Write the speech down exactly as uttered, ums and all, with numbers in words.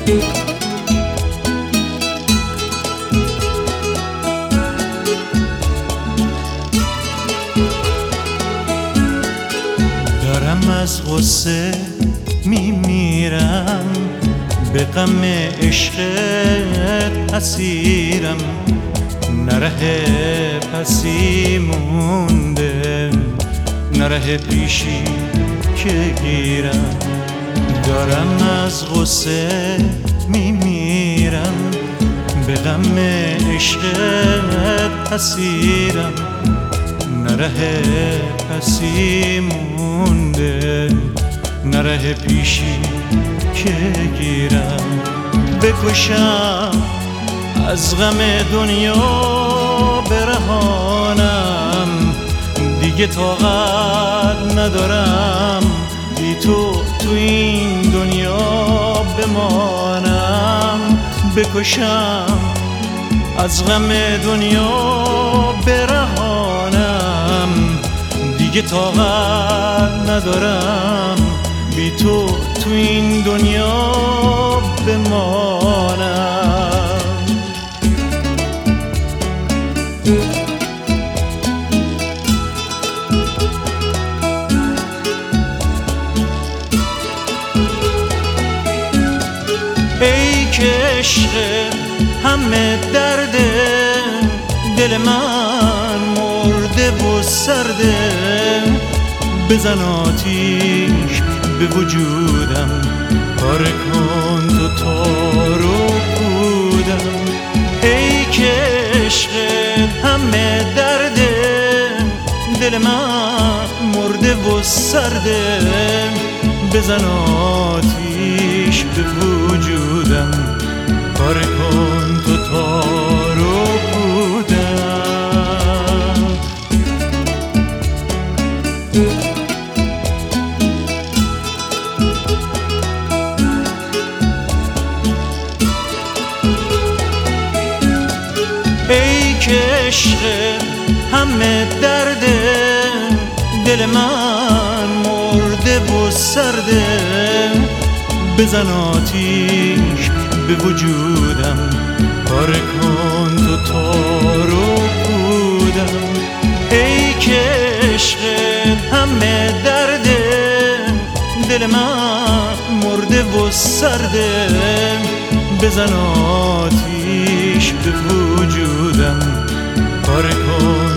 دارم از غصه میمیرم، به غم عشقت اسیرم، نره پسی مونده، نره پیشی که گیرم. دارم از غصه میمیرم، به غم عشقت اسیرم، نره پسی مونده، نره پیشی که گیرم. بکشم از غم دنیا برهانم، دیگه طاقت ندارم بی تو تو این دنیا بمانم. بکشم از غم دنیا برهانم، دیگه طاقت ندارم بی تو تو این دنیا بمانم. ای که عشق همه درده، دل من مرده و سرده، بزن آتیش به وجودم، کار کن تو تارو بودم. ای که عشق همه درده، دل من مرده و سرده، بزن آتیش به وجودم، کار کن تو تارو بودم. ای که عشق همه درده، دل من مرده و سرده، بزن آتیش به وجودم، کار کن تو تارو بودم. ای که عشق همه درده، دل من مرده و سرده، بزن آتیش به وجودم، کار کن